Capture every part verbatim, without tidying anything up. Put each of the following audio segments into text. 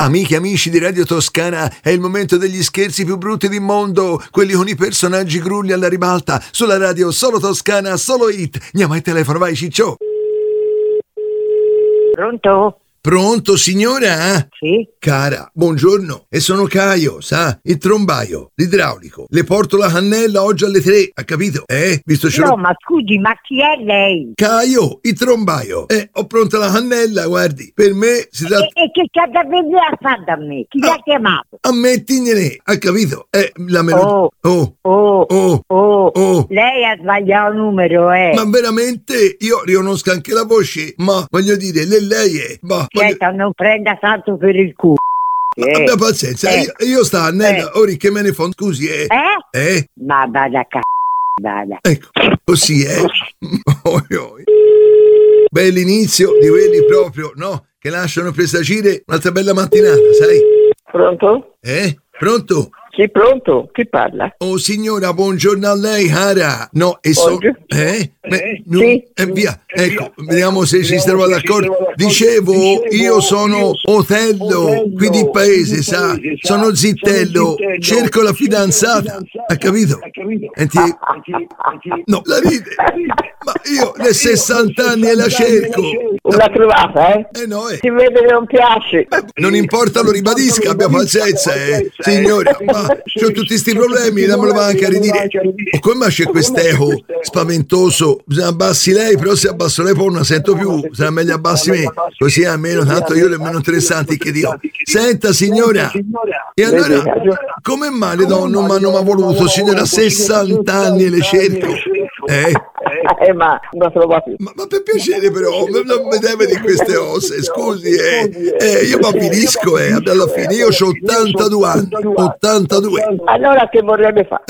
Amiche e amici di Radio Toscana, è il momento degli scherzi più brutti del mondo, quelli con i personaggi grulli alla ribalta, sulla radio solo Toscana, solo hit. Andiamo al telefono, vai Ciccio. Pronto? Pronto, signora? Sì? Cara, buongiorno, e sono Caio, sa? Il trombaio, l'idraulico. Le porto la cannella oggi alle tre, ha capito? Eh? Visto ce No, l'ho... ma scusi, ma chi è lei? Caio, il trombaio. Eh, ho pronta la cannella, guardi. Per me si tratta... E, e che c'ha da vedere a fare da me? Chi l'ha Ah. chiamato? Ammettigliene, ha capito? Eh, la melodia... Oh, Oh, oh, oh, oh, oh. Lei ha sbagliato il numero, eh. Ma veramente io riconosco anche la voce, ma voglio dire, lei, lei è... Ma, voglio... Certo, non prenda tanto per il culo. ma Eh. abbia pazienza, Eh. io, io sta Annella, Eh. ora che me ne fa, scusi, eh? Eh? Eh? Ma vada a c***o, vada. Ecco, così, eh? Oi, oi. Beh, l'inizio di quelli proprio, no? Che lasciano presagire un'altra bella mattinata, sai? Pronto? Eh? Pronto? Sì, pronto? Chi parla? Oh signora, buongiorno a lei, cara. No, e so... Buongiorno. Eh? Beh, no, Sì. eh, via, ecco, vediamo se ci stiamo d'accordo. Dicevo, io sono Otello, qui di paese, sa? Sono Zittello, cerco la fidanzata, ha capito? Enti... No, la ride. Ma io ne sessanta anni e la cerco. L'ha trovata, eh? Eh no, eh. Si vede che non piace. Non importa, lo ribadisca, abbia pazienza, eh. Signora, ma c'ho tutti sti problemi, dammelo anche a ridire. O come c'è quest'eco spaventoso? Bisogna abbassi lei, però se abbasso lei poi non la sento più. Sarà meglio abbassi me, così almeno tanto io le meno interessanti che dico. Senta, signora, e allora, come mai le donne non mi hanno mai voluto, signora, sessanta anni e le cerco? Eh? Eh, ma non la trova più. Ma, ma per piacere però, non mi deve di queste osse, scusi, eh. Eh, io mi avvilisco, eh, alla fine, io ho ottantadue anni, ottantadue. Allora che vorrebbe fare?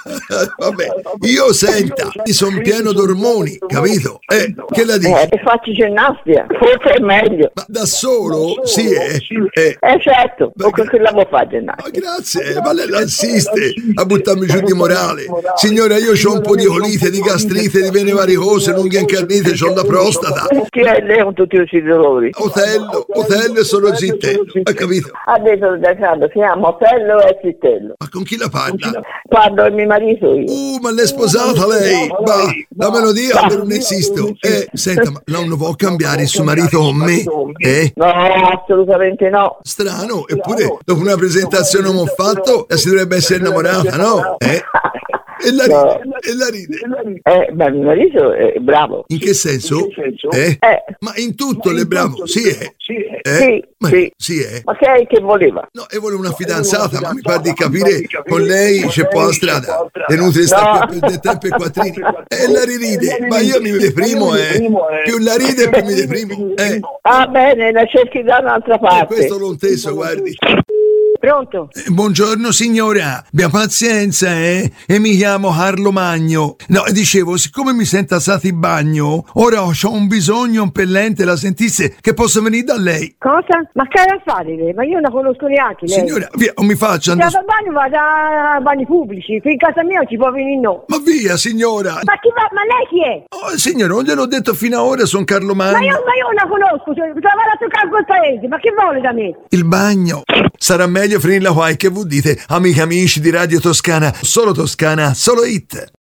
Vabbè, io senta, io sono pieno d'ormoni, capito? Eh, che la dici? Eh, faccio ginnastica, forse è meglio. Ma da solo? Sì, eh. Eh, Eh certo, o che che la vuoi fare ma ginnastica? grazie, ma lei l'assiste a buttarmi giù di morale. Signora, io ho un po' di colite, di gastrite, di vene varicose, lunghe incarnite, ho la prostata. Chi è lei con tutti questi dolori? Otello, Otello e sono Zittello, ha capito? Adesso si chiama Otello e Zittello. Ma con chi la parla? Parlo di mio marito io. Uh, ma l'è sposata lei? Ma la melodia non esisto. Eh, senta, ma non vuole cambiare il suo marito con me? Eh? No, assolutamente no. Strano, eppure dopo una presentazione che ho fatto, la si dovrebbe essere innamorata, no? Eh? E la ride, e la ride. Eh, ma mio marito è bravo. In che senso? Eh? Eh, Ma in tutto le bravo, sì, eh? Eh? Sì, Ma- sì. sì, eh? ma che è che voleva? No, e vuole una fidanzata, ma mi pare di capire con lei c'è po' la strada. È inutile stare No. qui a perdere tempo e quattrini. E la riride, ma io mi deprimo, eh. Più la ride più mi deprimo. Eh, Ah bene, la cerchi da un'altra eh, parte. questo l'ho inteso, guardi. Pronto? Eh, Buongiorno signora, abbia pazienza, eh? E mi chiamo Carlo Magno. No, dicevo, siccome mi sento assato in bagno, ora ho un bisogno impellente, la sentisse, che posso venire da lei. Cosa? Ma che ha a fare lei? Ma io non conosco neanche lei. Signora, via, non mi faccia Se andare... va al bagno vado a bagni pubblici, qui in casa mia ci può venire no. Ma via, signora! Ma chi va? Ma lei chi è? Oh, signora, non gliel'ho detto fino ad ora, sono Carlo Ma Magno. io, ma io non la conosco, cioè, vado a toccare quel paese, ma che vuole da me? Il bagno. Sarà meglio finirla qua, e che voi dite, amici amici di Radio Toscana, solo Toscana, solo hit.